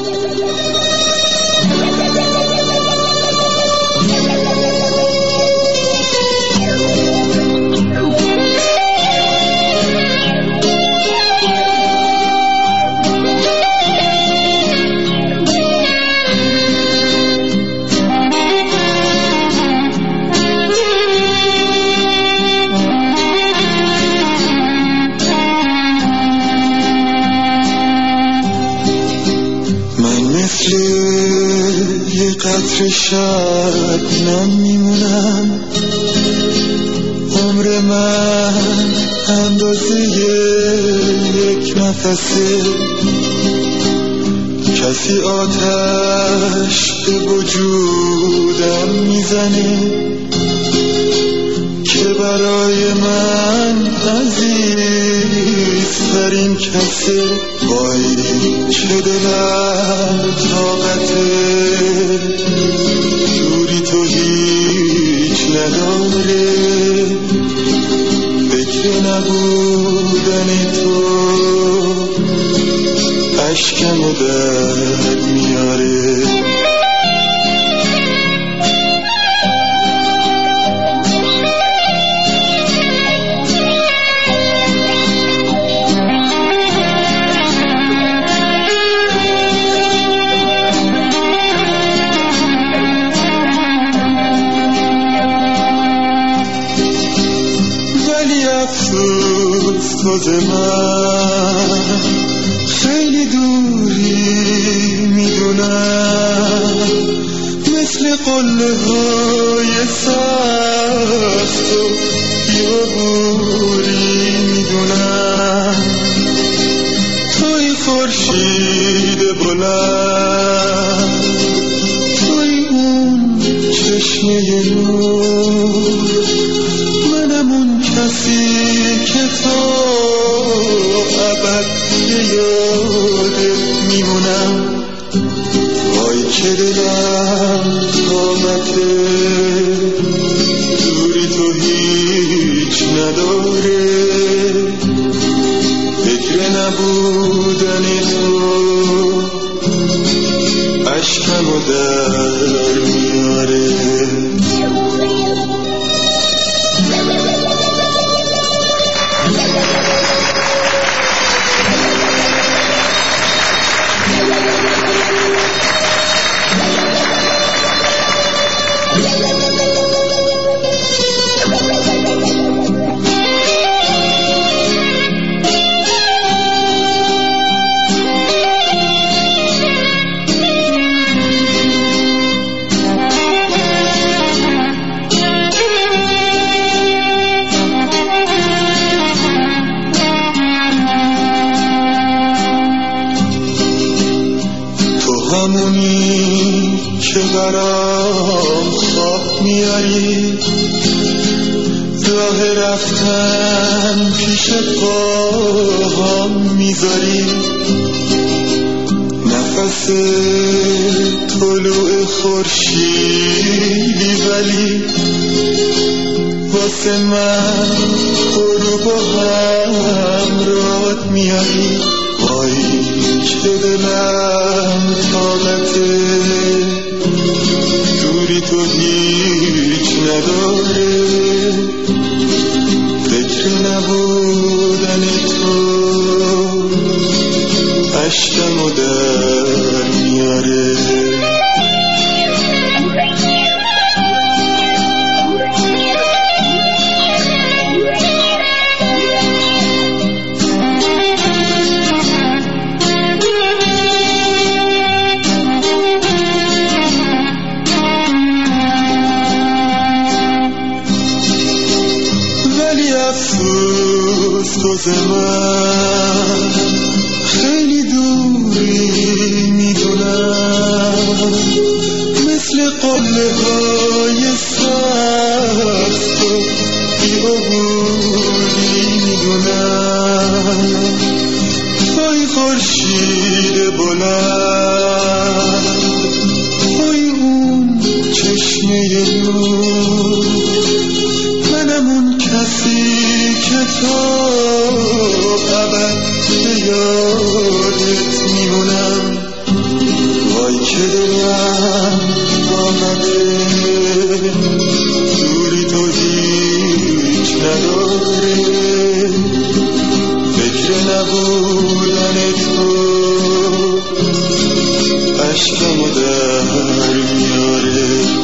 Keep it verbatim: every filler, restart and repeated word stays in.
قطر شبنم میمونم، عمر من اندازه یک نفسه. کسی آتش به وجودم میزنه که برای من عزیزترین کسه. وای چه دلم طاقته، دوری تو هیچ نداره. فکر نبودن تو اشکمو در میاره. تو من خیلی دوری میدونم، مثل قله های سخت و بی‌عبوری میدونم. توی خورشید بلند، توی اون چشمه نور، منم اون کسی که تو ابد یادت میمونم. وای که دلم طاقته، دوری تو هیچ نداره. فکر نبودن تو اشکمو در میاره. همونی که برام خواب میاری، راه رفتن پیش پاهام میذاری. نفس طلوع خورشیدی ولی واسه من غروب و همراهت میاری. وای که دلم طاقته، دوری تو هیچ نداره. فکر نبودن تو اشکمو در میاره. تو من خیلی دوری میدونم، مثل قله های سخت و بی‌عبوری میدونم. توی خورشید بلند، توی اون چشمه نور، منم اون کسی که تو ابد به یادت میمونم. دوری تو هیچ نداره، فکر نبودن تو عشقمو در میاره.